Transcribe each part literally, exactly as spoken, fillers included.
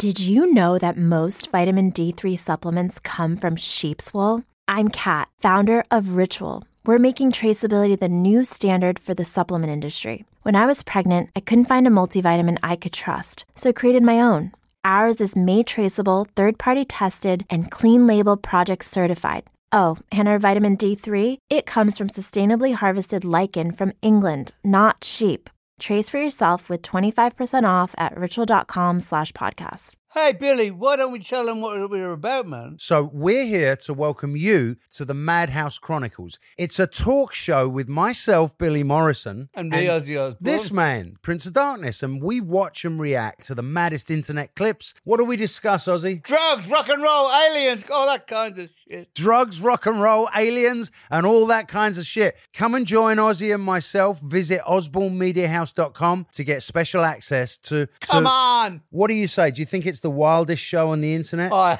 Did you know that most vitamin D three supplements come from sheep's wool? I'm Kat, founder of Ritual. We're making traceability the new standard for the supplement industry. When I was pregnant, I couldn't find a multivitamin I could trust, so I created my own. Ours is made traceable, third-party tested, and clean label project certified. Oh, and our vitamin D three, it comes from sustainably harvested lichen from England, not sheep. Trace for yourself with twenty-five percent off at ritual.com slash podcast. Hey, Billy, why don't we tell them what we're about, man? So we're here to welcome you to the Madhouse Chronicles. It's a talk show with myself, Billy Morrison. And me, Ozzy Osbourne. This man, Prince of Darkness. And we watch and react to the maddest internet clips. What do we discuss, Ozzy? Drugs, rock and roll, aliens, all that kind of shit. Drugs, rock and roll, aliens, and all that kinds of shit. Come and join Ozzy and myself. Visit osborne media house dot com to get special access to... to Come on! What do you say? Do you think it's the wildest show on the internet? Oh.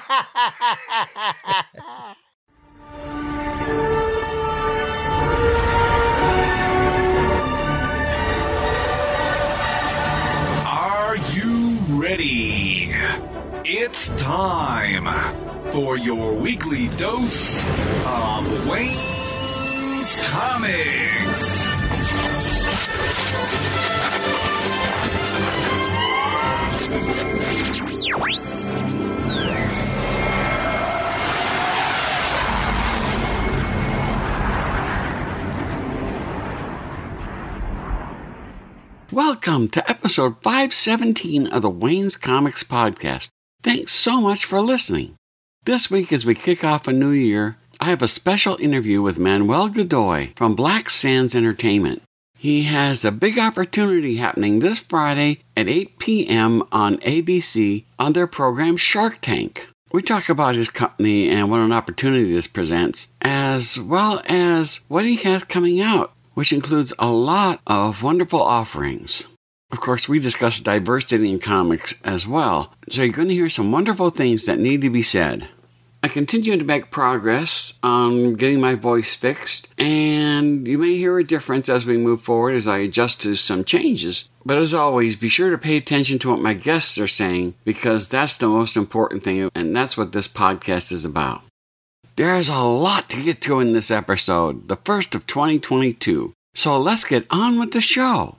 Are you ready? It's time for your weekly dose of Wayne's Comics. Welcome to episode five seventeen of the Wayne's Comics podcast. Thanks so much for listening. This week, as we kick off a new year, I have a special interview with Manuel Godoy from Black Sands Entertainment. He has a big opportunity happening this Friday at eight p.m. on A B C on their program Shark Tank. We talk about his company and what an opportunity this presents, as well as what he has coming out, which includes a lot of wonderful offerings. Of course, we discuss diversity in comics as well, so you're going to hear some wonderful things that need to be said. I continue to make progress on getting my voice fixed, and you may hear a difference as we move forward as I adjust to some changes. But as always, be sure to pay attention to what my guests are saying, because that's the most important thing, and that's what this podcast is about. There's a lot to get to in this episode, the first of twenty twenty-two. So let's get on with the show.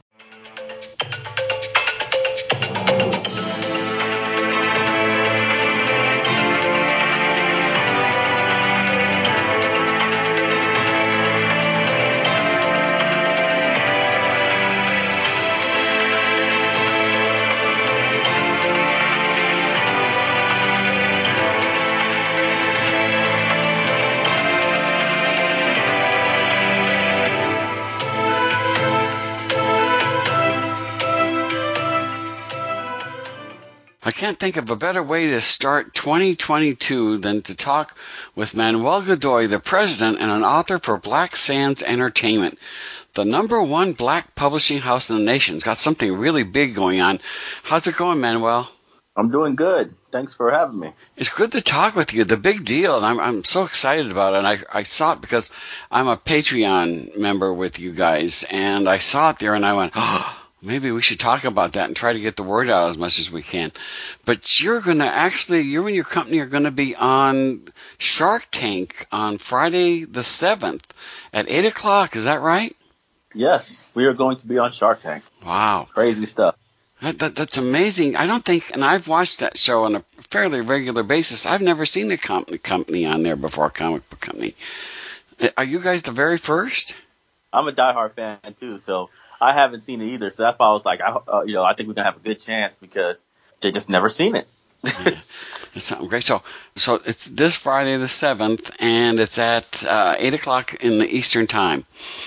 I can't think of a better way to start twenty twenty-two than to talk with Manuel Godoy, the president and an author for Black Sands Entertainment, the number one black publishing house in the nation. It's got something really big going on. How's it going, Manuel? I'm doing good. Thanks for having me. It's good to talk with you. The big deal, and I'm I'm so excited about it. And I, I saw it because I'm a Patreon member with you guys, and I saw it there, and I went, oh, maybe we should talk about that and try to get the word out as much as we can. But you're going to actually, you and your company are going to be on Shark Tank on Friday the seventh at eight o'clock. Is that right? Yes, we are going to be on Shark Tank. Wow. Crazy stuff. That, that, that's amazing. I don't think, and I've watched that show on a fairly regular basis. I've never seen a company, company on there before, a comic book company. Are you guys the very first? I'm a diehard fan, too, so I haven't seen it either, so that's why I was like, I, uh, you know, I think we're gonna have a good chance because they just never seen it. Yeah, it's something great. So, so it's this Friday the seventh, and it's at uh, eight o'clock in the Eastern time.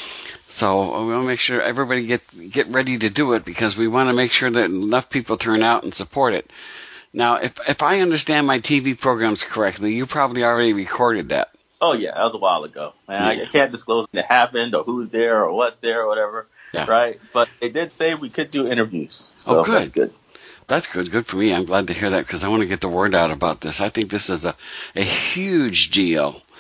So we want to make sure everybody get get ready to do it because we want to make sure that enough people turn out and support it. Now, if if I understand my T V programs correctly, you probably already recorded that. Oh yeah, that was a while ago. Man, yeah. I, I can't disclose when it happened or who's there or what's there or whatever. Yeah. Right, but they did say we could do interviews, so oh, good. That's good. That's good. Good for me. I'm glad to hear that because I want to get the word out about this. I think this is a, a huge deal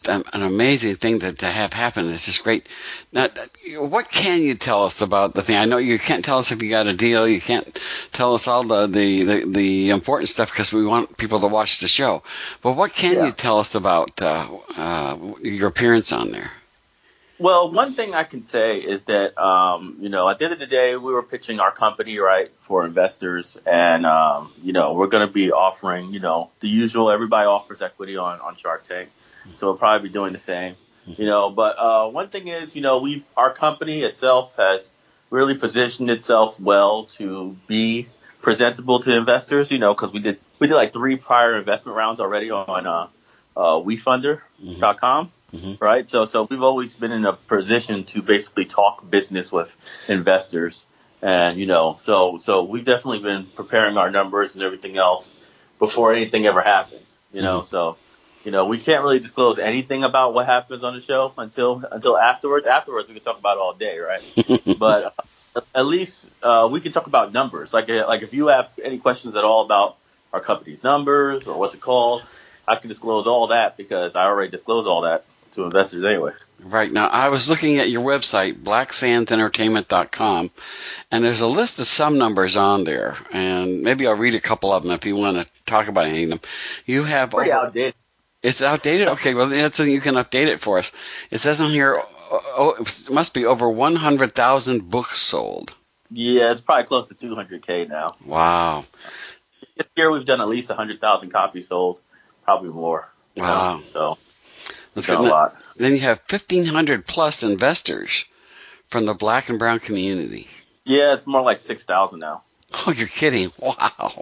just an, an amazing thing to, to have happen. It's just great. Now, what can you tell us about the thing? I know you can't tell us if you got a deal. You can't tell us all the, the, the, the important stuff because we want people to watch the show. But what can yeah. you tell us about uh, uh, your appearance on there? Well, one thing I can say is that, um, you know, at the end of the day, we were pitching our company, right, for investors. And, um, you know, we're going to be offering, you know, the usual, everybody offers equity on, on Shark Tank. So we'll probably be doing the same, you know. But uh, one thing is, you know, we our company itself has really positioned itself well to be presentable to investors, you know, because we did we did like three prior investment rounds already on uh, uh, WeFunder dot com. Mm-hmm. Right. So so we've always been in a position to basically talk business with investors. And, you know, so so we've definitely been preparing our numbers and everything else before anything ever happens, you know. Mm-hmm. So, you know, we can't really disclose anything about what happens on the show until until afterwards. Afterwards, we can talk about it all day. Right. But uh, at least uh, we can talk about numbers. Like like if you have any questions at all about our company's numbers or what's it called, I can disclose all that because I already disclosed all that to investors anyway. Right. Now, I was looking at your website, black sands entertainment dot com, and there's a list of some numbers on there, and maybe I'll read a couple of them if you want to talk about any of them. You have... Pretty over, outdated. It's outdated? Okay, well, that's you can update it for us. It says on here, oh, it must be over one hundred thousand books sold. Yeah, it's probably close to two hundred K now. Wow. This year we've done at least one hundred thousand copies sold, probably more. Wow. Know? So... That's good. A lot. Then you have fifteen hundred plus investors from the black and brown community. Yeah, it's more like six thousand now. Oh, you're kidding. Wow.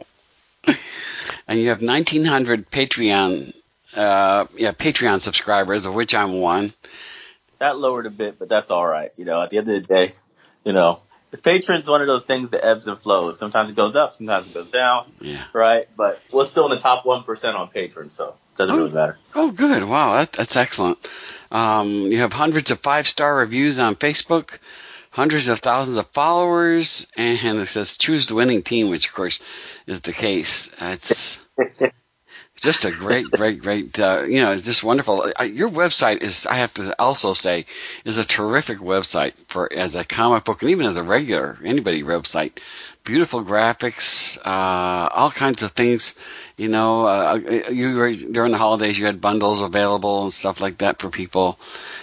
And you have nineteen hundred Patreon, uh, yeah, Patreon subscribers, of which I'm one. That lowered a bit, but that's all right. You know, at the end of the day, you know, the Patreon's one of those things that ebbs and flows. Sometimes it goes up, sometimes it goes down. Yeah. Right? But we're still in the top one percent on Patreon, so. Doesn't oh, really matter. Oh, good. Wow, that, that's excellent. Um, you have hundreds of five-star reviews on Facebook, hundreds of thousands of followers, and it says choose the winning team, which, of course, is the case. It's just a great, great, great, uh, you know, it's just wonderful. I, your website is, I have to also say, is a terrific website for as a comic book and even as a regular, anybody website. Beautiful graphics, uh, all kinds of things. You know, uh, you were, during the holidays, you had bundles available and stuff like that for people,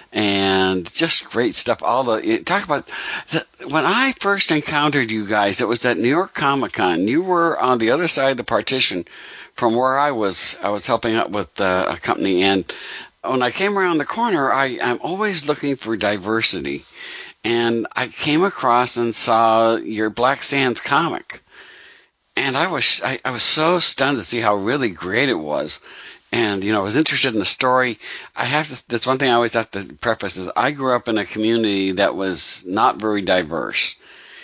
and just great stuff. All the talk about the, when I first encountered you guys, it was at New York Comic Con. You were on the other side of the partition from where I was. I was helping out with uh, a company, and when I came around the corner, I, I'm always looking for diversity, and I came across and saw your Black Sands comic. And I was I, I was so stunned to see how really great it was. And, you know, I was interested in the story. I have to, that's one thing I always have to preface is I grew up in a community that was not very diverse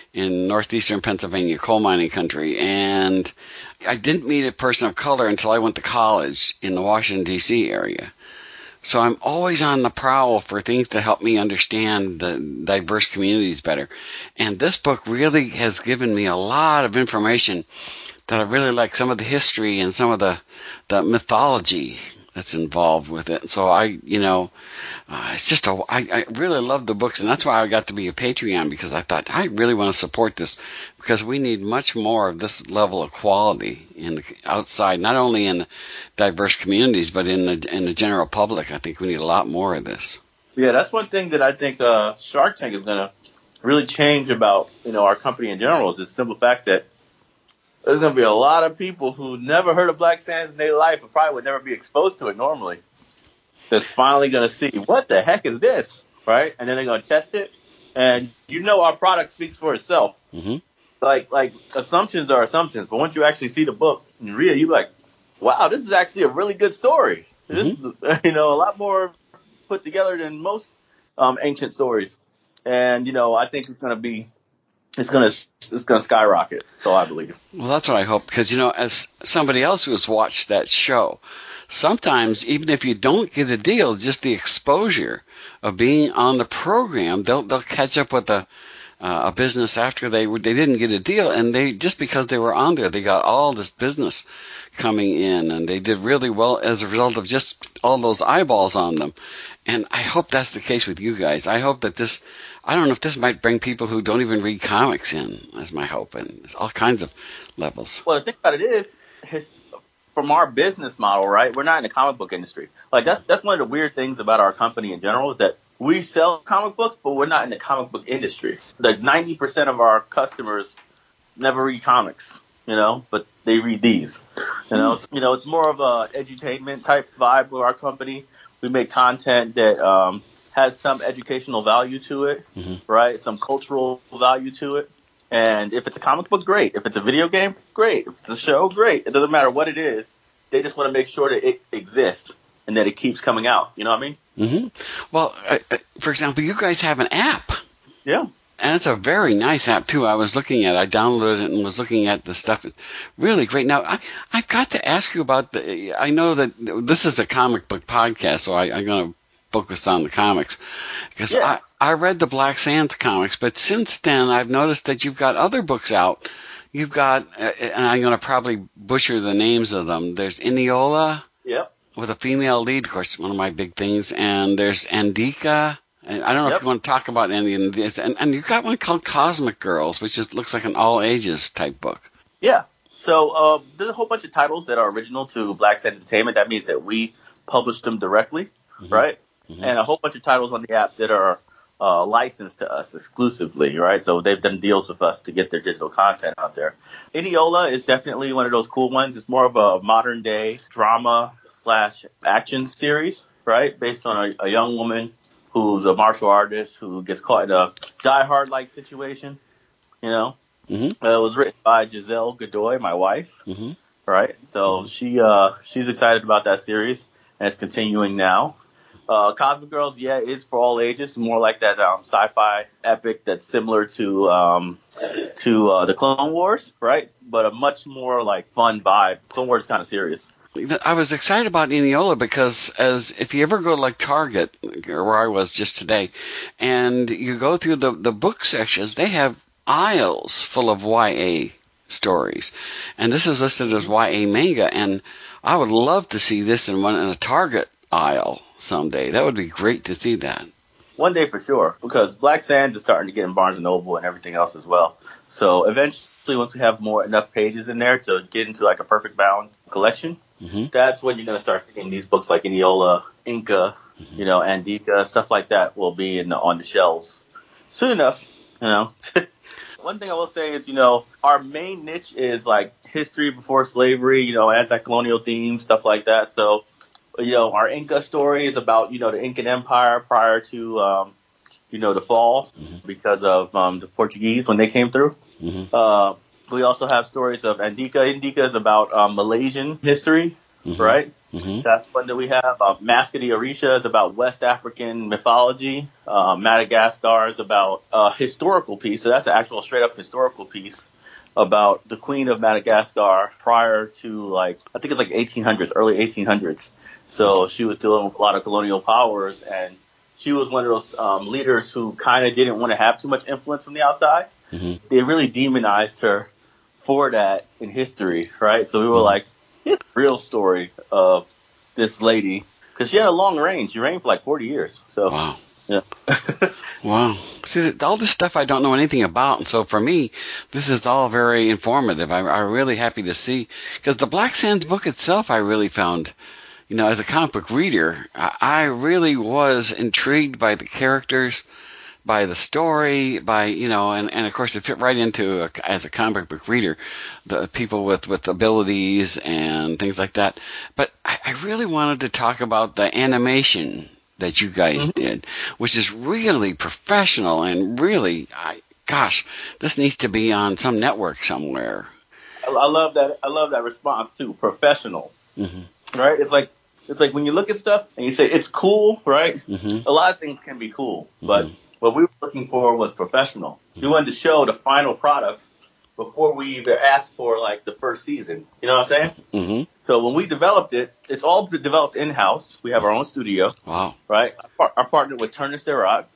in northeastern Pennsylvania, coal mining country. And I didn't meet a person of color until I went to college in the Washington, D C area. So I'm always on the prowl for things to help me understand the diverse communities better. And this book really has given me a lot of information that I really like, some of the history and some of the, the mythology that's involved with it. So I, you know, uh, it's just a, I, I really love the books, and that's why I got to be a Patreon, because I thought I really want to support this, because we need much more of this level of quality in the outside, not only in the diverse communities, but in the in the general public. I think we need a lot more of this. Yeah, that's one thing that I think uh, Shark Tank is going to really change about, you know, our company in general, is the simple fact that there's going to be a lot of people who never heard of Black Sands in their life, and probably would never be exposed to it normally, that's finally going to see, what the heck is this, right? And then they're going to test it, and you know our product speaks for itself. Mm-hmm. Like, like assumptions are assumptions, but once you actually see the book and read it, you're like, wow, this is actually a really good story. Mm-hmm. This is, you know, a lot more put together than most um, ancient stories. And, you know, I think it's going to be, it's going to, it's going to skyrocket. So I believe. Well, that's what I hope, because, you know, as somebody else who has watched that show, sometimes even if you don't get a deal, just the exposure of being on the program, they'll they'll catch up with a uh, a business after they were, they didn't get a deal, and they just because they were on there, they got all this business coming in, and they did really well as a result of just all those eyeballs on them. And I hope that's the case with you guys. I hope that this, I don't know if this might bring people who don't even read comics in, is my hope, and there's all kinds of levels. Well, the thing about it is, his, from our business model, right, we're not in the comic book industry. Like, that's that's one of the weird things about our company in general, is that we sell comic books, but we're not in the comic book industry. Like, ninety percent of our customers never read comics, you know, but they read these. You know, so, you know, it's more of a edutainment type vibe with our company. We make content that um, has some educational value to it, mm-hmm. right? Some cultural value to it. And if it's a comic book, great. If it's a video game, great. If it's a show, great. It doesn't matter what it is. They just want to make sure that it exists and that it keeps coming out. You know what I mean? Mm-hmm. Well, uh, for example, you guys have an app. Yeah. And it's a very nice app, too. I was looking at it. I downloaded it and was looking at the stuff. It's really great. Now, I, I've got to ask you about the – I know that this is a comic book podcast, so I, I'm going to focus on the comics. Because yeah. I, I read the Black Sands comics, but since then I've noticed that you've got other books out. You've got – and I'm going to probably butcher the names of them. There's Iniola. Yep. With a female lead, of course, one of my big things. And there's Andika. And I don't know yep. if you want to talk about any of this. And, and you've got one called Cosmic Girls, which just looks like an all-ages type book. Yeah. So uh, there's a whole bunch of titles that are original to Black Sands Entertainment. That means that we published them directly, mm-hmm. right? Mm-hmm. And a whole bunch of titles on the app that are uh, licensed to us exclusively, right? So they've done deals with us to get their digital content out there. Iniola is definitely one of those cool ones. It's more of a modern-day drama slash action series, right? Based on a, a young woman who's a martial artist who gets caught in a Die Hard-like situation, you know. Mm-hmm. Uh, it was written by Giselle Godoy, my wife, mm-hmm. right? So mm-hmm. she uh, she's excited about that series, and it's continuing now. Uh, Cosmic Girls, yeah, is for all ages, more like that um, sci-fi epic that's similar to um, to uh, the Clone Wars, right? But a much more like fun vibe. Clone Wars is kind of serious. I was excited about Iniola because as if you ever go to like Target, or where I was just today, and you go through the, the book sections, they have aisles full of Y A stories. And this is listed as Y A manga, and I would love to see this in one in a Target aisle someday. That would be great to see that. One day for sure, because Black Sands is starting to get in Barnes and Noble and everything else as well. So eventually, once we have more enough pages in there to get into like a perfect bound collection, mm-hmm. that's when you're going to start seeing these books like Iniola, Inca, mm-hmm. you know, Andika, stuff like that will be in the, on the shelves soon enough, you know. One thing I will say is, you know, our main niche is like history before slavery, you know, anti-colonial themes, stuff like that. So, you know, our Inca story is about, you know, the Incan Empire prior to, um, you know, the fall mm-hmm. because of um, the Portuguese when they came through. Mm-hmm. Uh, we also have stories of Andika. Andika is about um, Malaysian history, mm-hmm. right? Mm-hmm. That's one that we have. Uh, Mask of the Orisha is about West African mythology. Uh, Madagascar is about a historical piece. So that's an actual straight up historical piece about the Queen of Madagascar prior to like, I think it's like eighteen hundreds, early eighteen hundreds. So she was dealing with a lot of colonial powers, and she was one of those um, leaders who kind of didn't want to have too much influence from the outside. Mm-hmm. They really demonized her for that in history, right? So we were mm-hmm. like, it's a real story of this lady, because she had a long reign. She reigned for like forty years. So, wow. Yeah. Wow. See, all this stuff I don't know anything about, and so for me, this is all very informative. I, I'm really happy to see, because the Black Sands book itself, I really found, you know, as a comic book reader, I, I really was intrigued by the characters, by the story, by, you know, and, and of course it fit right into, a, as a comic book reader, the people with, with abilities and things like that. But I, I really wanted to talk about the animation that you guys mm-hmm. did, which is really professional and really, I, gosh, this needs to be on some network somewhere. I, I love that. I love that response too. Professional, mm-hmm. right? It's like, it's like when you look at stuff and you say it's cool, right? Mm-hmm. A lot of things can be cool, but mm-hmm. what we were looking for was professional. We wanted to show the final product before we even asked for like the first season. You know what I'm saying? Mm-hmm. So when we developed it, it's all developed in-house. We have our own studio. Wow. Right? Our, our partner with Turner Sterrod.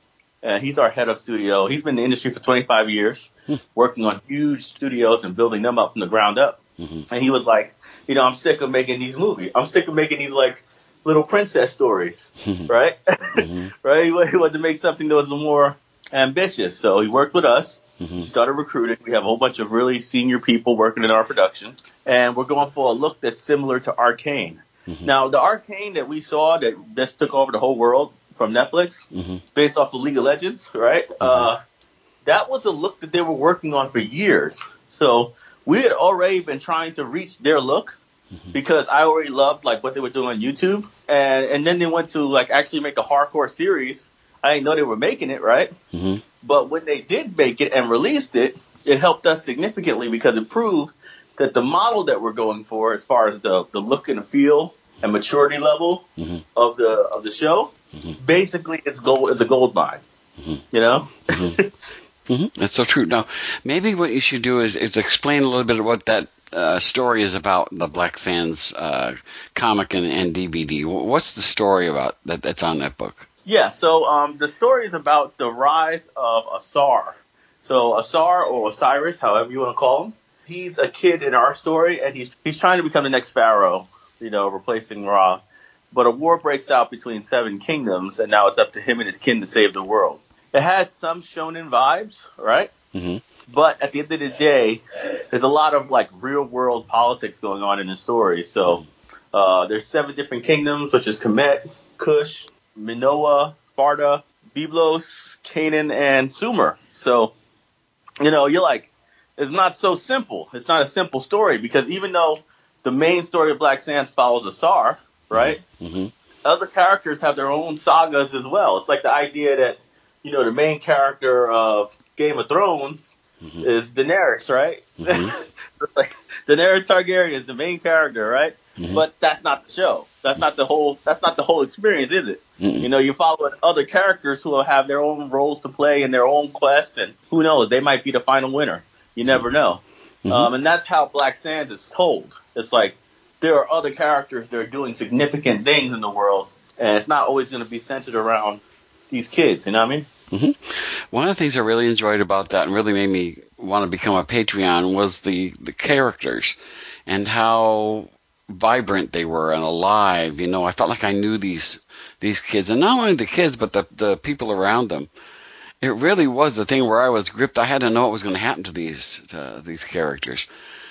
Uh, he's our head of studio. He's been in the industry for twenty-five years, working on huge studios and building them up from the ground up. Mm-hmm. And he was like, you know, I'm sick of making these movies. I'm sick of making these, like, little princess stories, right? Mm-hmm. Right? He wanted to make something that was more ambitious. So he worked with us. Mm-hmm. Started recruiting. We have a whole bunch of really senior people working in our production. And we're going for a look that's similar to Arcane. Mm-hmm. Now, the Arcane that we saw that just took over the whole world from Netflix, mm-hmm. based off of League of Legends, right? Mm-hmm. Uh, that was a look that they were working on for years. So we had already been trying to reach their look mm-hmm. because I already loved like what they were doing on YouTube. And, and then they went to like actually make a hardcore series. I didn't know they were making it, right? Mm-hmm. But when they did make it and released it, it helped us significantly because it proved that the model that we're going for as far as the, the look and the feel and maturity level mm-hmm. of the of the show, mm-hmm. basically is gold is a gold mine. Mm-hmm. You know? Mm-hmm. Mm-hmm. That's so true. Now, maybe what you should do is, is explain a little bit of what that uh, story is about, the Black Sands uh, comic and, and D V D. What's the story about that, that's on that book? Yeah, so um, the story is about the rise of Asar. So Asar or Osiris, however you want to call him, he's a kid in our story, and he's he's trying to become the next pharaoh, you know, replacing Ra. But a war breaks out between seven kingdoms, and now it's up to him and his kin to save the world. It has some shonen vibes, right? Mm-hmm. But at the end of the day, there's a lot of like real world politics going on in the story. So uh, there's seven different kingdoms, which is Kemet, Kush, Minoa, Sparta, Byblos, Canaan, and Sumer. So, you know, you're like, it's not so simple. It's not a simple story because even though the main story of Black Sands follows Asar, right? Mm-hmm. Other characters have their own sagas as well. It's like the idea that, you know, the main character of Game of Thrones mm-hmm. is Daenerys, right? Mm-hmm. Like Daenerys Targaryen is the main character, right? Mm-hmm. But that's not the show. That's not the whole. That's not the whole experience, is it? Mm-mm. You know, you're following other characters who will have their own roles to play in their own quest, and who knows, they might be the final winner. You never know. Mm-hmm. Um, and that's how Black Sands is told. It's like there are other characters that are doing significant things in the world, and it's not always going to be centered around these kids. You know what I mean? Mm-hmm. One of the things I really enjoyed about that and really made me want to become a Patreon was the, the characters and how vibrant they were and alive. You know, I felt like I knew these these kids, and not only the kids, but the the people around them. It really was the thing where I was gripped. I had to know what was going to happen to these to these characters,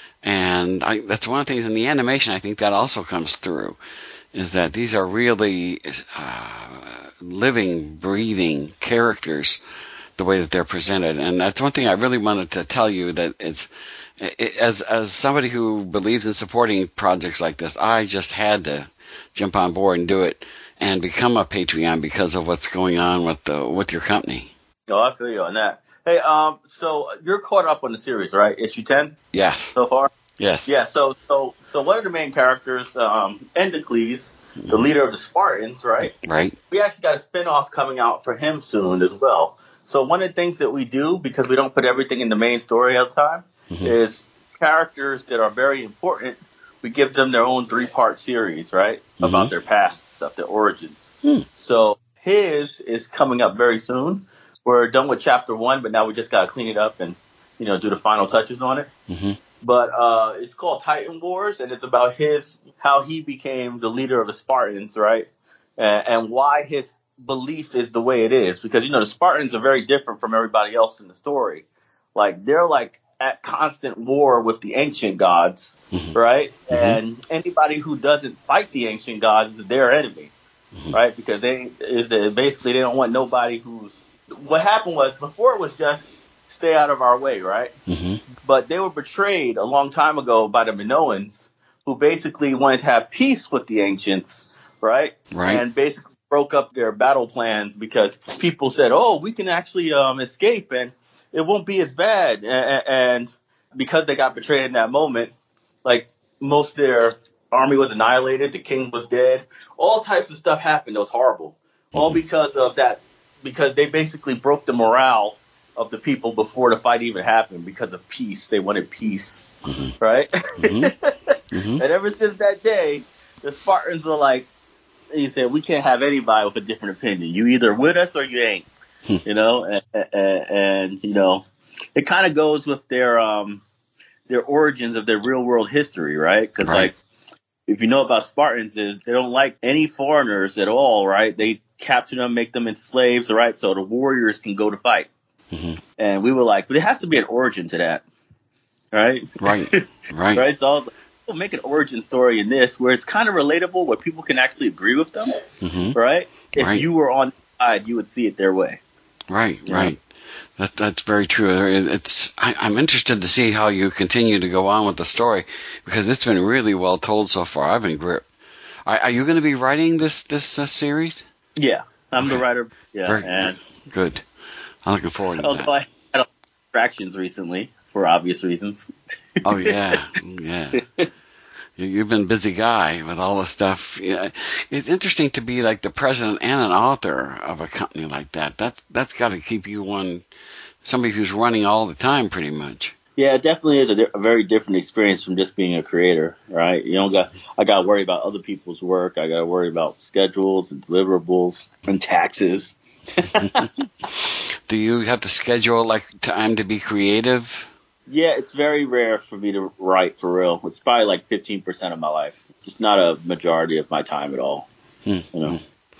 and I, that's one of the things in the animation. I think that also comes through, is that these are really uh, living, breathing characters, the way that they're presented, and that's one thing I really wanted to tell you that it's. It, as as somebody who believes in supporting projects like this, I just had to jump on board and do it and become a Patreon because of what's going on with the with your company. Oh, I feel you on that. Hey, um, so you're caught up on the series, right? Issue ten? Yes. So far? Yes. Yeah, so so so one of the main characters, um, Endocles, mm-hmm. the leader of the Spartans, right? Right. We actually got a spinoff coming out for him soon as well. So one of the things that we do, because we don't put everything in the main story all the time, mm-hmm. is characters that are very important, we give them their own three-part series, right, mm-hmm. about their past stuff, their origins. Mm. So his is coming up very soon. We're done with chapter one, but now we just got to clean it up and, you know, do the final touches on it. Mm-hmm. But uh, it's called Titan Wars, and it's about his how he became the leader of the Spartans, right, and, and why his belief is the way it is. Because, you know, the Spartans are very different from everybody else in the story. Like, they're like at constant war with the ancient gods, mm-hmm. right? Mm-hmm. And anybody who doesn't fight the ancient gods is their enemy, mm-hmm. right? Because they, they basically they don't want nobody who's. What happened was before it was just stay out of our way, right? Mm-hmm. But they were betrayed a long time ago by the Minoans, who basically wanted to have peace with the ancients, right? Right. And basically broke up their battle plans because people said, "Oh, we can actually um, escape and it won't be as bad." And because they got betrayed in that moment, like most of their army was annihilated. The king was dead. All types of stuff happened. It was horrible. All because of that, because they basically broke the morale of the people before the fight even happened because of peace. They wanted peace, mm-hmm. right? Mm-hmm. Mm-hmm. And ever since that day, the Spartans are like, he said, we can't have anybody with a different opinion. You either with us or you ain't. you know, and, and, and you know, it kind of goes with their um their origins of their real world history, right? Because Right. like, if you know about Spartans, is they don't like any foreigners at all, right? They capture them, make them into slaves, right? So the warriors can go to fight. Mhm. And we were like, but there has to be an origin to that, right? Right. Right. Right. So I was like, we'll make an origin story in this where it's kind of relatable, where people can actually agree with them, Mhm. right? If Right. you were on the side, you would see it their way. Right, Yeah. right. That that's very true. There is- It's I, I'm interested to see how you continue to go on with the story because it's been really well told so far. I've been great. Are, are you going to be writing this this uh, series? Yeah, I'm the Okay. writer. Yeah, Very and good. I'm looking forward to although that. I had a lot of distractions recently for obvious reasons. Oh yeah, yeah. You- You've been a busy guy with all the stuff. Yeah, it's interesting to be like the president and an author of a company like that. That's that's got to keep you one somebody who's running all the time, pretty much. Yeah, it definitely is a, di- a very different experience from just being a creator, right? You don't got I got to worry about other people's work. I got to worry about schedules and deliverables and taxes. Do you have to schedule like time to be creative? Yeah, it's very rare for me to write for real. It's probably like fifteen percent of my life. It's not a majority of my time at all. Hmm. You know.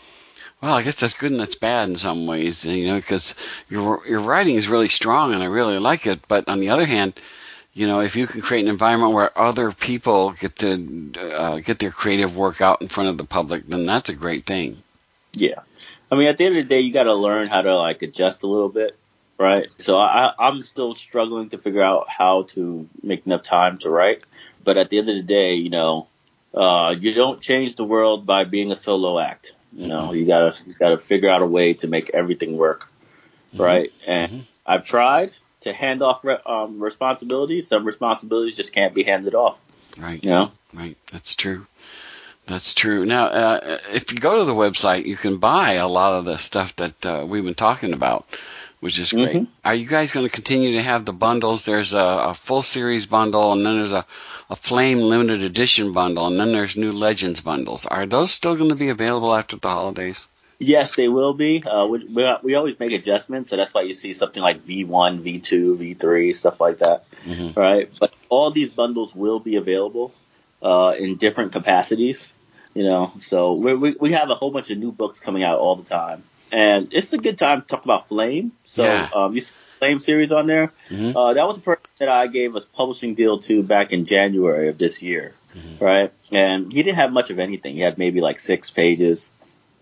Well, I guess that's good and that's bad in some ways, you know, because your your writing is really strong and I really like it. But on the other hand, you know, if you can create an environment where other people get to uh, get their creative work out in front of the public, then that's a great thing. Yeah. I mean, at the end of the day, you got to learn how to like adjust a little bit, right? So I, I'm still struggling to figure out how to make enough time to write. But at the end of the day, you know, uh, you don't change the world by being a solo act. You know, you gotta you gotta figure out a way to make everything work, right? And Mhm. I've tried to hand off re- um, responsibilities. Some responsibilities just can't be handed off. Right. You know. Right. That's true. That's true. Now, uh, if you go to the website, you can buy a lot of the stuff that uh, we've been talking about, which is great. Mhm. Are you guys going to continue to have the bundles? There's a, a full series bundle, and then there's a, a Flame limited edition bundle, and then there's new Legends bundles. Are those still going to be available after the holidays? Yes, they will be. Uh, we, we we always make adjustments, so that's why you see something like V one, V two, V three, stuff like that, Mhm. right? But all these bundles will be available uh, in different capacities, you know. So we we we have a whole bunch of new books coming out all the time, and it's a good time to talk about Flame. So Yeah. um, you see the Flame series on there. Mhm. Uh, that was the person that I gave a publishing deal to back in January of this year, right? And he didn't have much of anything. He had maybe like six pages.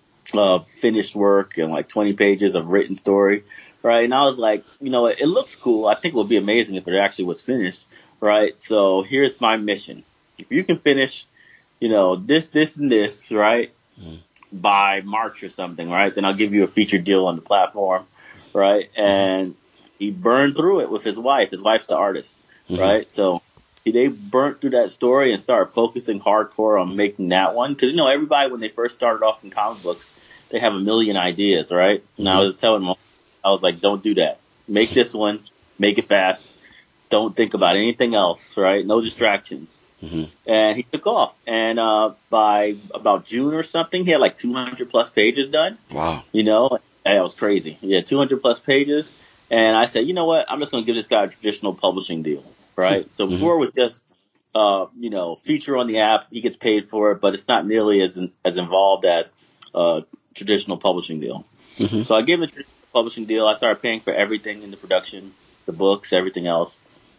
Uh, finished work and like twenty pages of written story, right? And I was like, you know, it, it looks cool. I think it would be amazing if it actually was finished, right? So here's my mission. If you can finish, you know, this, this, and this, right, Mhm. by March or something, right, then I'll give you a featured deal on the platform, right? And he burned through it with his wife. His wife's the artist, Mhm. right? So they burnt through that story and started focusing hardcore on making that one. Because, you know, everybody, when they first started off in comic books, they have a million ideas, right? And I was telling them, I was like, don't do that. Make this one. Make it fast. Don't think about anything else, right? No distractions. Mhm. And he took off. And uh, by about June or something, he had like two hundred plus pages done. Wow. You know, and that was crazy. He had two hundred plus pages. And I said, you know what? I'm just going to give this guy a traditional publishing deal, right? So before it was just, uh, you know, feature on the app. He gets paid for it, but it's not nearly as as involved as a traditional publishing deal. Mhm. So I gave him a traditional publishing deal. I started paying for everything in the production, the books, everything else.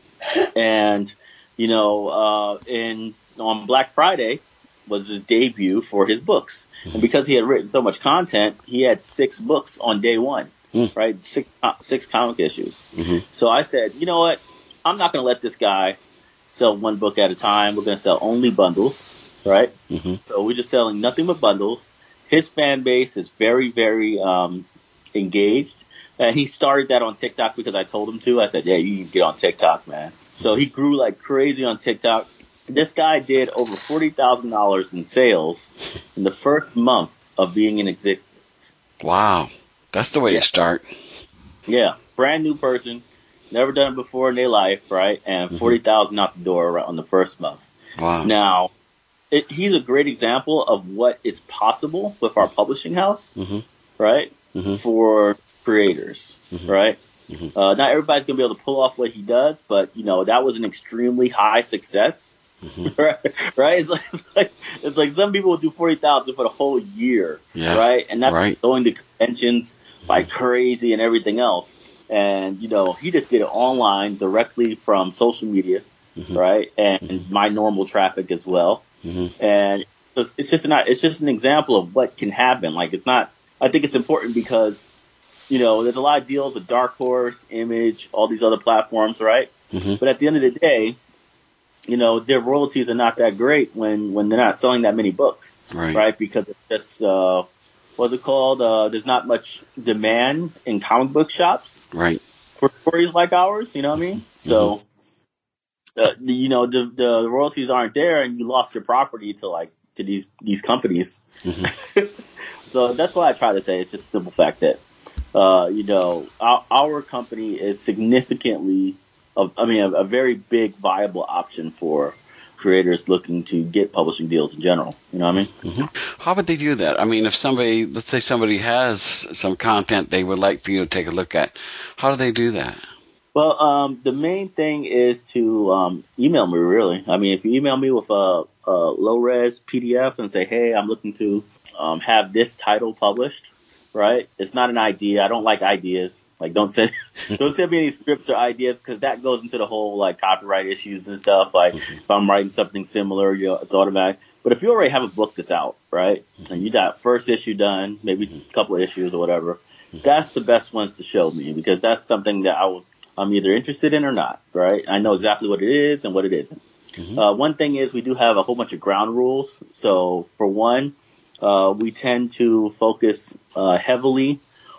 And, you know, uh, in on Black Friday was his debut for his books. And because he had written so much content, he had six books on day one, Mm. right? Six, six comic issues. Mhm. So I said, you know what? I'm not going to let this guy sell one book at a time. We're going to sell only bundles, right? Mhm. So we're just selling nothing but bundles. His fan base is very, very um, engaged. And he started that on TikTok because I told him to. I said, yeah, you can get on TikTok, man. So he grew like crazy on TikTok. This guy did over forty thousand dollars in sales in the first month of being in existence. Wow. That's the way Yeah. to start. Yeah, brand new person, never done it before in their life, right? And forty thousand out the door right on the first month. Wow. Now, it, he's a great example of what is possible with our publishing house, Mhm. right? Mhm. For creators, mm-hmm. right? Mm-hmm. Uh, not everybody's gonna be able to pull off what he does, but you know that was an extremely high success, mm-hmm. right? Right? It's like, it's like it's like some people will do forty thousand for the whole year, yeah. right? And that's right. going to conventions like crazy and everything else. And you know he just did it online directly from social media, mm-hmm. right? And mm-hmm. my normal traffic as well. Mm-hmm. And it's, it's just not. It's just an example of what can happen. Like it's not. I think it's important because. You know, there's a lot of deals with Dark Horse, Image, all these other platforms, right? Mm-hmm. But at the end of the day, you know, their royalties are not that great when, when they're not selling that many books, right? right? Because it's just, uh, what's it called? Uh, there's not much demand in comic book shops, right? For stories like ours, you know what I mean? Mm-hmm. So, uh, the, you know, the the royalties aren't there, and you lost your property to like to these these companies. Mm-hmm. So that's why I try to say it's just a simple fact that. Uh, you know, our, our company is significantly, uh, I mean, a, a very big viable option for creators looking to get publishing deals in general. You know what I mean? Mm-hmm. How would they do that? I mean, if somebody, let's say somebody has some content they would like for you to take a look at, how do they do that? Well, um, the main thing is to um, email me, really. I mean, if you email me with a, a low-res P D F and say, hey, I'm looking to um, have this title published, right? It's not an idea. I don't like ideas. Like, don't send, don't send me any scripts or ideas because that goes into the whole like copyright issues and stuff. Like, mm-hmm. if I'm writing something similar, you know, it's automatic. But if you already have a book that's out, right, mm-hmm. and you got first issue done, maybe mm-hmm. a couple of issues or whatever, mm-hmm. that's the best ones to show me because that's something that I will, I'm either interested in or not, right? I know exactly what it is and what it isn't. Mm-hmm. Uh, one thing is we do have a whole bunch of ground rules. So for one. Uh, we tend to focus uh, heavily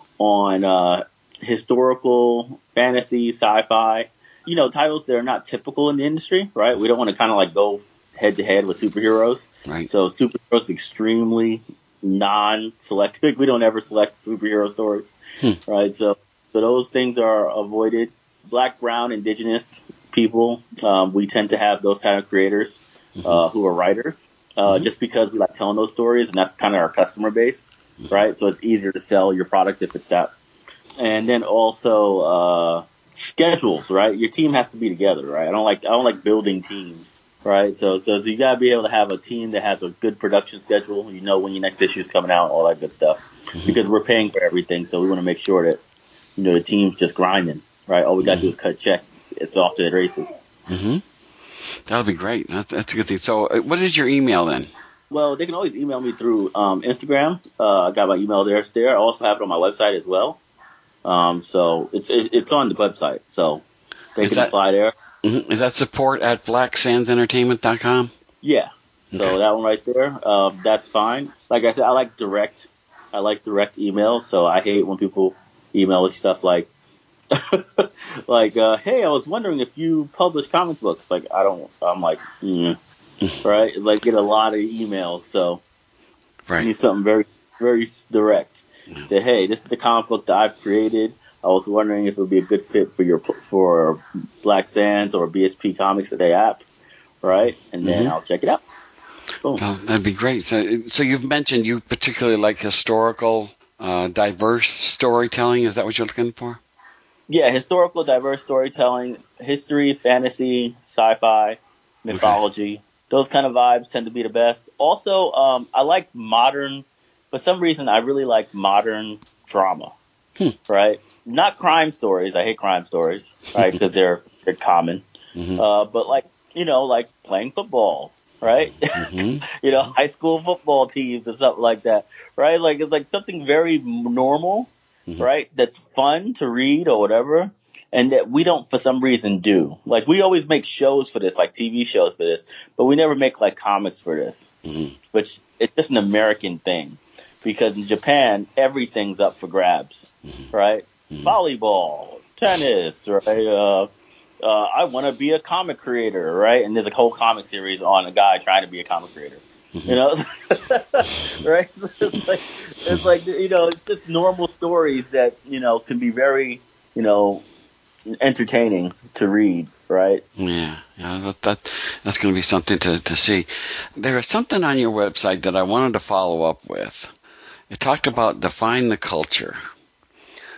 on uh, historical, fantasy, sci-fi, you know, titles that are not typical in the industry, right? We don't want to kind of like go head-to-head with superheroes. Right. So superheroes extremely non-selective. We don't ever select superhero stories, hmm. right? So, so those things are avoided. Black, brown, indigenous people, um, we tend to have those kind of creators mm-hmm. uh, who are writers. Uh, mm-hmm. Just because we like telling those stories, and that's kind of our customer base, right? So it's easier to sell your product if it's that. And then also uh, schedules, right? Your team has to be together, right? I don't like I don't like building teams, right? So so you gotta be able to have a team that has a good production schedule. You know when your next issue is coming out, all that good stuff. Mm-hmm. Because we're paying for everything, so we want to make sure that you know the team's just grinding, right? All we gotta mm-hmm. do is cut check. It's, it's off to the races. Mm-hmm. That'll be great. That's, that's a good thing. So uh, what is your email then? Well, they can always email me through um, Instagram. Uh, I got my email there. It's there. I also have it on my website as well. Um, so it's it's on the website. So they is can that, apply there. Mm-hmm. Is that support at black sands entertainment dot com? Yeah. So okay. that one right there, uh, that's fine. Like I said, I like direct. I like direct email. So I hate when people email with stuff like, like, uh, hey, I was wondering if you publish comic books. Like, I don't, I'm like, mm. right? It's like, get a lot of emails. So right. I need something very, very direct. Yeah. Say, hey, this is the comic book that I've created. I was wondering if it would be a good fit for your, for Black Sands or B S P Comics Today app. Right. And then mm-hmm. I'll check it out. Boom. Oh, that'd be great. So, so you've mentioned you particularly like historical, uh, diverse storytelling. Is that what you're looking for? Yeah, historical, diverse storytelling, history, fantasy, sci-fi, mythology. Okay. Those kind of vibes tend to be the best. Also, um, I like modern, for some reason, I really like modern drama, hmm. right? Not crime stories. I hate crime stories, right? Because they're, they're common. Mm-hmm. Uh, but like, you know, like playing football, right? Mm-hmm. you know, high school football teams or something like that, right? Like, it's like something very normal. Mm-hmm. Right? That's fun to read or whatever. And that we don't, for some reason, do. Like, we always make shows for this, like T V shows for this, but we never make, like, comics for this. Mm-hmm. Which, it's just an American thing. Because in Japan, everything's up for grabs. Mm-hmm. Right? Mm-hmm. Volleyball, tennis, right? Uh, uh, I want to be a comic creator, right? And there's a whole comic series on a guy trying to be a comic creator. Mm-hmm. You know, right? It's like, it's like, you know, it's just normal stories that, you know, can be very, you know, entertaining to read, right? Yeah, yeah, that, that that's going to be something to, to see. There is something on your website that I wanted to follow up with. It talked about define the culture.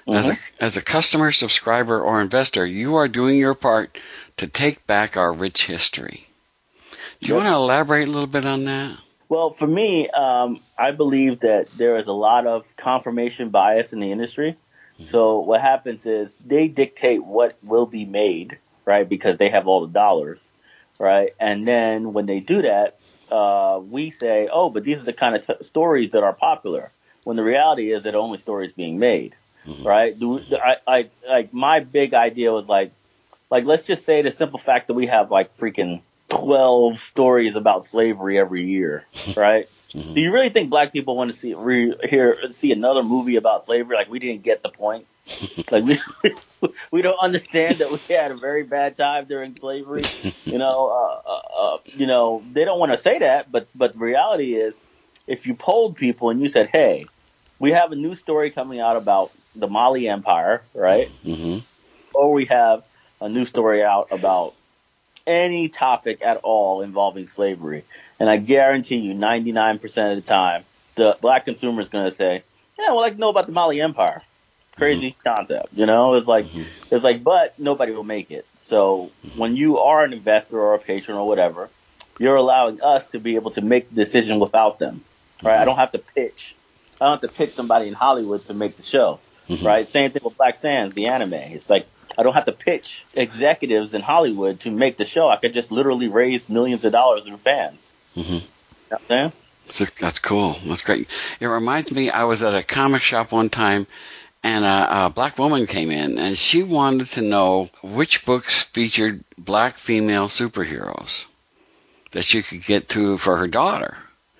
Mm-hmm. As a as a customer, subscriber, or investor, you are doing your part to take back our rich history. Do you Yep. want to elaborate a little bit on that? Well, for me, um, I believe that there is a lot of confirmation bias in the industry. Mm-hmm. So what happens is they dictate what will be made, right, because they have all the dollars, right? And then when they do that, uh, we say, oh, but these are the kind of t- stories that are popular, when the reality is that only stories being made, mm-hmm. right? Do, I, I, like my big idea was like, like let's just say the simple fact that we have like freaking twelve stories about slavery every year, right? Mm-hmm. Do you really think black people want to see re, hear see another movie about slavery? Like we didn't get the point. Like we we don't understand that we had a very bad time during slavery. You know, uh, uh, uh, you know they don't want to say that, but but the reality is, if you polled people and you said, "Hey, we have a new story coming out about the Mali Empire," right? Mm-hmm. Or we have a new story out about any topic at all involving slavery, and I guarantee you ninety-nine percent of the time, the black consumer is going to say, yeah, well, I know about the Mali Empire. Crazy mm-hmm. concept, you know? It's like, mm-hmm. it's like, but nobody will make it. So when you are an investor or a patron or whatever, you're allowing us to be able to make the decision without them, right? Mm-hmm. I don't have to pitch. I don't have to pitch somebody in Hollywood to make the show, mm-hmm. right? Same thing with Black Sands, the anime. It's like, I don't have to pitch executives in Hollywood to make the show. I could just literally raise millions of dollars through fans. Mm-hmm. You know what I'm saying? So that's cool. That's great. It reminds me, I was at a comic shop one time, and a, a black woman came in, and she wanted to know which books featured black female superheroes that she could get to for her daughter.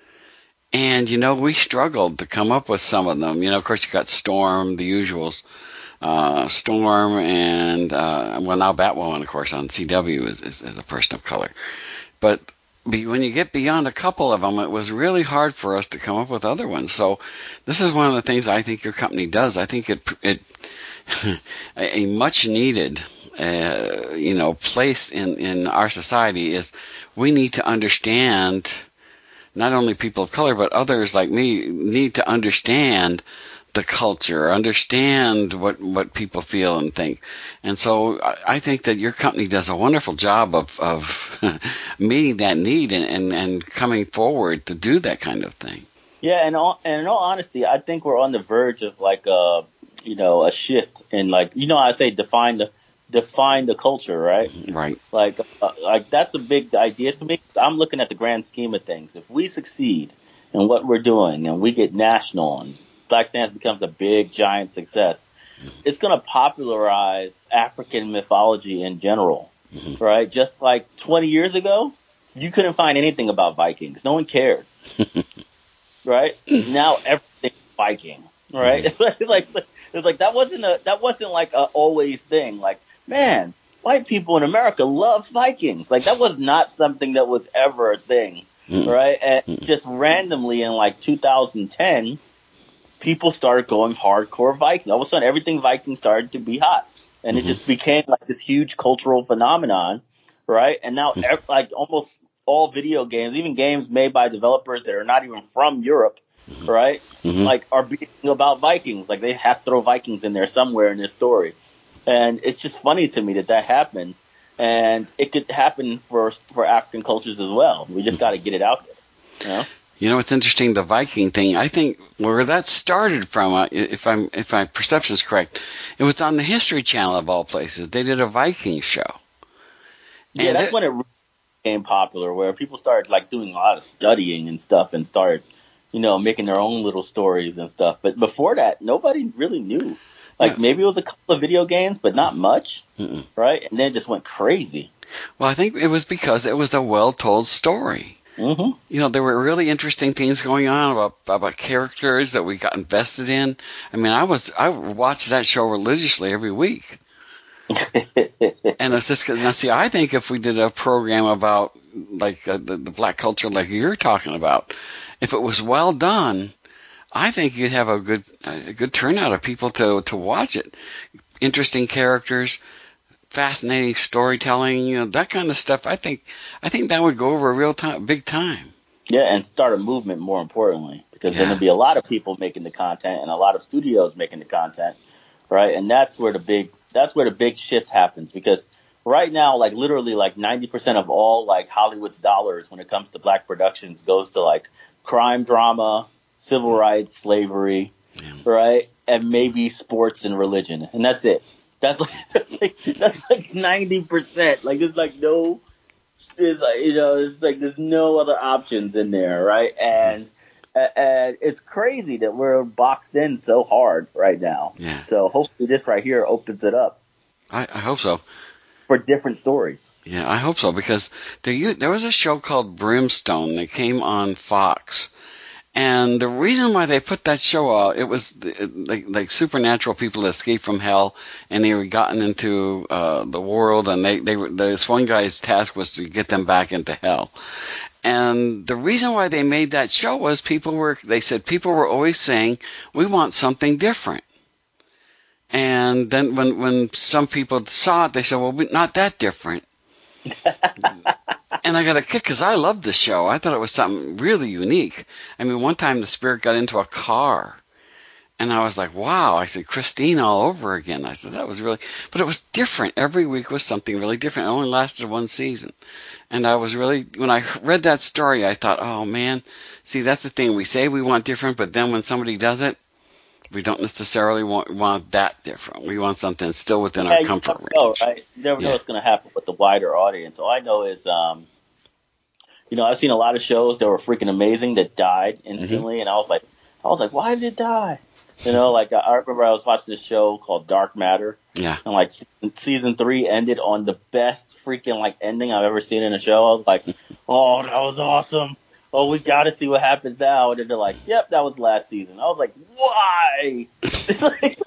And, you know, we struggled to come up with some of them. You know, of course, you got Storm, the usuals. Uh, Storm and, uh, well, now Batwoman, of course, on C W is, is, is a person of color. But be, when you get beyond a couple of them, it was really hard for us to come up with other ones. So this is one of the things I think your company does. I think it, it a, a much needed, uh, you know, place in, in our society is we need to understand, not only people of color, but others like me need to understand the culture, understand what, what people feel and think. And so I, I think that your company does a wonderful job of, of meeting that need and, and, and coming forward to do that kind of thing. Yeah, and, all, and in all honesty, I think we're on the verge of like a, you know, a shift in like, you know, I say define the define the culture, right? Right. Like, uh, like that's a big idea to me. I'm looking at the grand scheme of things. If we succeed in what we're doing and we get national and Black Sands becomes a big, giant success, it's going to popularize African mythology in general, mm-hmm. right? Just like twenty years ago, you couldn't find anything about Vikings. No one cared, right? Now everything's Viking, right? Mm-hmm. It's like, it's like it's like that wasn't a that wasn't like a always thing. Like, man, white people in America love Vikings. Like that was not something that was ever a thing, mm-hmm. right? And mm-hmm. just randomly in like two thousand ten. People started going hardcore Viking. All of a sudden, everything Viking started to be hot. And mm-hmm. it just became like this huge cultural phenomenon, right? And now, mm-hmm. like almost all video games, even games made by developers that are not even from Europe, mm-hmm. right? Mm-hmm. Like are being about Vikings. Like they have to throw Vikings in there somewhere in this story. And it's just funny to me that that happened. And it could happen for for African cultures as well. We just got to get it out there, you know? You know, it's interesting, the Viking thing. I think where that started from, uh, if I'm if my perception is correct, it was on the History Channel of all places. They did a Viking show. Yeah, and that's it, when it really became popular, where people started like doing a lot of studying and stuff, and started, you know, making their own little stories and stuff. But before that, nobody really knew. Like yeah. maybe it was a couple of video games, but not much, Mm-mm. right? And then it just went crazy. Well, I think it was because it was a well-told story. Mm-hmm. You know, there were really interesting things going on about about characters that we got invested in. I mean, I was I watched that show religiously every week. And it's just now, see, I think if we did a program about like uh, the, the black culture, like you're talking about, if it was well done, I think you'd have a good a good turnout of people to to watch it. Interesting characters. Fascinating storytelling, you know, that kind of stuff. I think, I think that would go over a real time, big time. Yeah, and start a movement more importantly, because yeah. then there'll be a lot of people making the content and a lot of studios making the content, right? And that's where the big that's where the big shift happens, because right now, like literally like ninety percent of all like Hollywood's dollars when it comes to black productions goes to like crime drama, civil rights, slavery, yeah. right? And maybe sports and religion. And that's it. That's like that's like that's like ninety percent. Like there's like no there's like you know, it's like there's no other options in there, right? And and it's crazy that we're boxed in so hard right now. Yeah. So hopefully this right here opens it up. I, I hope so. For different stories. Yeah, I hope so, because there, there was a show called Brimstone that came on Fox. And the reason why they put that show out, it was like, like supernatural people that escaped from hell, and they were gotten into uh, the world, and they, they this one guy's task was to get them back into hell. And the reason why they made that show was people were, they said people were always saying, we want something different. And then when, when some people saw it, they said, well, we're not that different. And I got a kick because I loved the show. I thought it was something really unique. I mean, one time the spirit got into a car, and I was like, wow. I said, Christine all over again. I said, that was really, but it was different. Every week was something really different. It only lasted one season. And I was really, when I read that story, I thought, oh, man, see, that's the thing. We say we want different, but then when somebody does it, we don't necessarily want, want that different. We want something still within yeah, our you comfort never know, range. Right? You never yeah. know what's going to happen with the wider audience. All I know is, um, you know, I've seen a lot of shows that were freaking amazing that died instantly, mm-hmm. and I was like, I was like, why did it die? You know, like I remember I was watching this show called Dark Matter. Yeah. And like season three ended on the best freaking like ending I've ever seen in a show. I was like, oh, that was awesome. Oh, we got to see what happens now. And then they're like, yep, that was last season. I was like, why? It's like,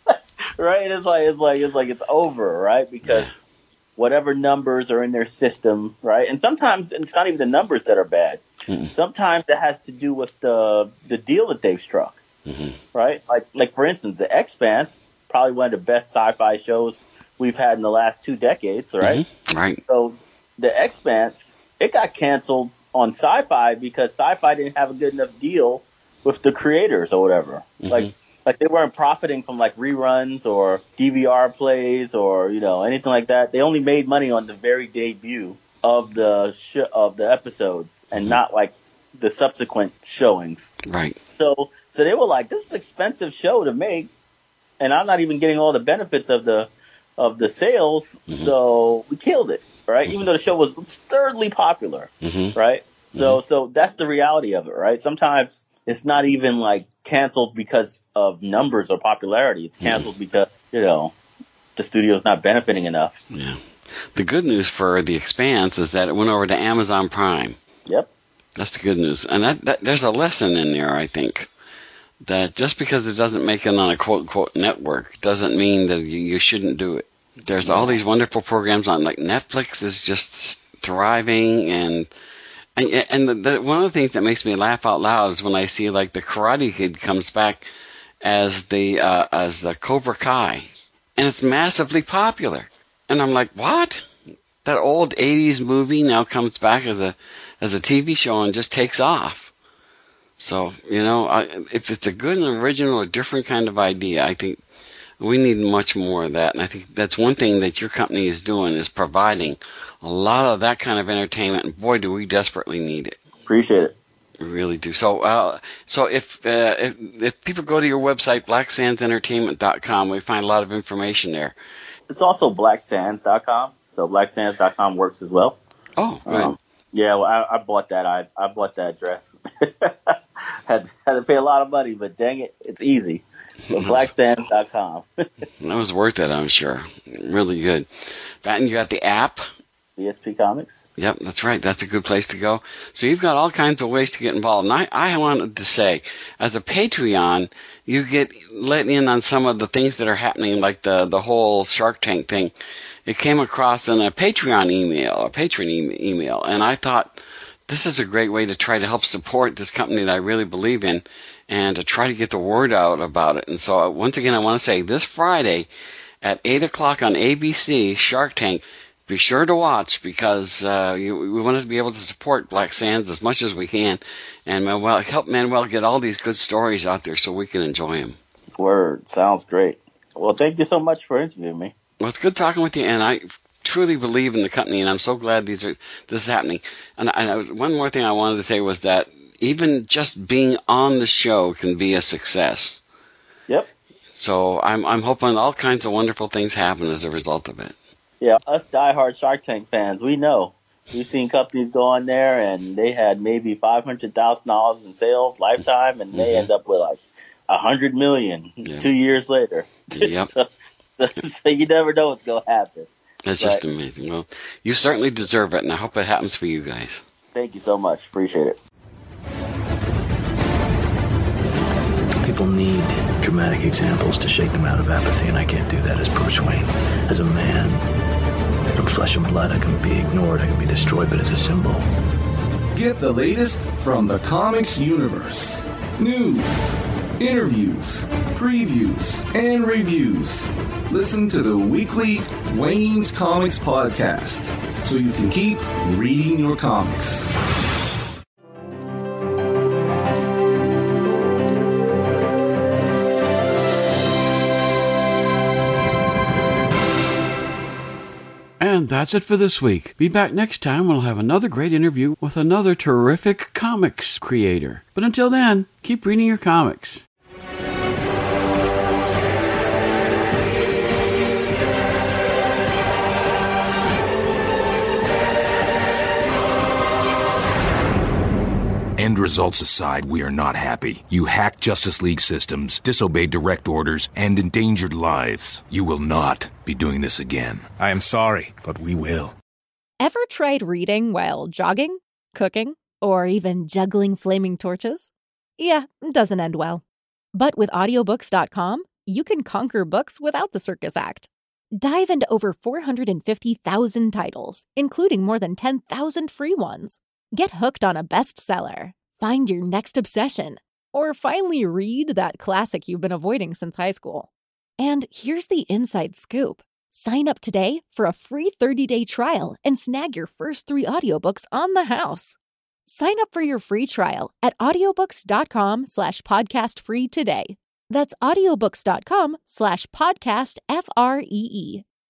right? It's like, it's like, it's like, it's over, right? Because whatever numbers are in their system, right? And sometimes it's not even the numbers that are bad. Mm-hmm. Sometimes it has to do with the the deal that they've struck, mm-hmm. right? Like, like for instance, The Expanse, probably one of the best sci-fi shows we've had in the last two decades, right? Mm-hmm. Right. So The Expanse, it got canceled on Sci-Fi because Sci-Fi didn't have a good enough deal with the creators or whatever. Mm-hmm. Like, like they weren't profiting from like reruns or D V R plays or, you know, anything like that. They only made money on the very debut of the sh- of the episodes and mm-hmm. not like the subsequent showings. Right. So, so they were like, this is an expensive show to make, and I'm not even getting all the benefits of the of the sales. Mm-hmm. So we killed it. Right, mm-hmm. even though the show was absurdly popular, mm-hmm. right? So, mm-hmm. so that's the reality of it, right? Sometimes it's not even like canceled because of numbers or popularity. It's canceled mm-hmm. because you know the studio's not benefiting enough. Yeah. The good news for The Expanse is that it went over to Amazon Prime. Yep. That's the good news, and that, that there's a lesson in there, I think, that just because it doesn't make it on a quote unquote network doesn't mean that you, you shouldn't do it. There's all these wonderful programs on, like Netflix is just thriving, and and, and the, the, one of the things that makes me laugh out loud is when I see like the Karate Kid comes back as the uh, as the Cobra Kai, and it's massively popular, and I'm like, what? That old eighties movie now comes back as a as a T V show and just takes off. So you know, I, if it's a good and original or different kind of idea, I think we need much more of that, and I think that's one thing that your company is doing, is providing a lot of that kind of entertainment, and boy, do we desperately need it. Appreciate it. We really do. So uh, so if, uh, if if people go to your website, black sands entertainment dot com, we find a lot of information there. It's also black sands dot com, so black sands dot com works as well. Oh, right. Um, yeah, well, I, I bought that. I I bought that address. had had to pay a lot of money, but dang it, it's easy. So black sands dot com. That was worth it, I'm sure. Really good. And you got the app. B S P Comics. Yep, that's right. That's a good place to go. So you've got all kinds of ways to get involved. And I, I wanted to say, as a Patreon, you get let in on some of the things that are happening, like the, the whole Shark Tank thing. It came across in a Patreon email, a patron e- email, and I thought, this is a great way to try to help support this company that I really believe in and to try to get the word out about it. And so once again, I want to say this Friday at eight o'clock on A B C, Shark Tank, be sure to watch, because uh, you, we want to be able to support Black Sands as much as we can and Manuel, help Manuel get all these good stories out there so we can enjoy them. Word. Sounds great. Well, thank you so much for interviewing me. Well, it's good talking with you, and I truly believe in the company, and I'm so glad these are this is happening. And, and I, one more thing I wanted to say was that even just being on the show can be a success. Yep. So I'm I'm hoping all kinds of wonderful things happen as a result of it. Yeah, us diehard Shark Tank fans, we know. We've seen companies go on there, and they had maybe five hundred thousand dollars in sales lifetime, and they mm-hmm. end up with like one hundred million dollars yeah. two years later. Yep. so, so you never know what's going to happen. That's but, just amazing. Well, you certainly deserve it, and I hope it happens for you guys. Thank you so much. Appreciate it. People need dramatic examples to shake them out of apathy, and I can't do that as Bruce Wayne. As a man, from flesh and blood, I can be ignored, I can be destroyed, but as a symbol. Get the latest from the comics universe. News, interviews, previews, and reviews. Listen to the weekly Wayne's Comics podcast so you can keep reading your comics. And that's it for this week. Be back next time. We'll have another great interview with another terrific comics creator. But until then, keep reading your comics. End results aside, we are not happy. You hacked Justice League systems, disobeyed direct orders, and endangered lives. You will not be doing this again. I am sorry, but we will. Ever tried reading while jogging, cooking, or even juggling flaming torches? Yeah, it doesn't end well. But with audiobooks dot com, you can conquer books without the circus act. Dive into over four hundred fifty thousand titles, including more than ten thousand free ones. Get hooked on a bestseller, find your next obsession, or finally read that classic you've been avoiding since high school. And here's the inside scoop. Sign up today for a free thirty-day trial and snag your first three audiobooks on the house. Sign up for your free trial at audiobooks dot com slash podcast free today. That's audiobooks dot com slash podcast F R E E.